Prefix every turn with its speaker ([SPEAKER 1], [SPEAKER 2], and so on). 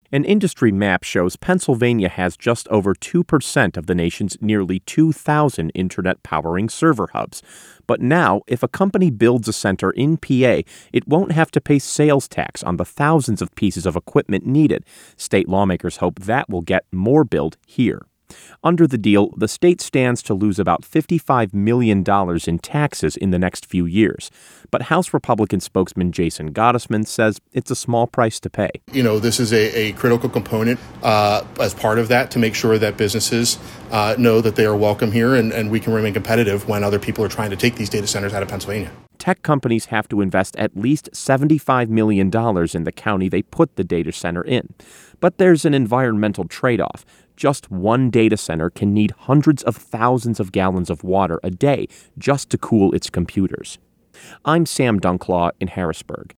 [SPEAKER 1] An industry map shows Pennsylvania has just over 2% of the nation's nearly 2,000 internet powering server hubs. But now, if a company builds a center in PA, it won't have to pay sales tax on the thousands of pieces of equipment needed. State lawmakers hope that will get more built here. Under the deal, the state stands to lose about $55 million in taxes in the next few years. But House Republican spokesman Jason Gottesman says it's a small price to pay.
[SPEAKER 2] This is a critical component as part of that to make sure that businesses know that they are welcome here and we can remain competitive when other people are trying to take these data centers out of Pennsylvania.
[SPEAKER 1] Tech companies have to invest at least $75 million in the county they put the data center in. But there's an environmental trade-off. Just one data center can need hundreds of thousands of gallons of water a day just to cool its computers. I'm Sam Dunklaw in Harrisburg.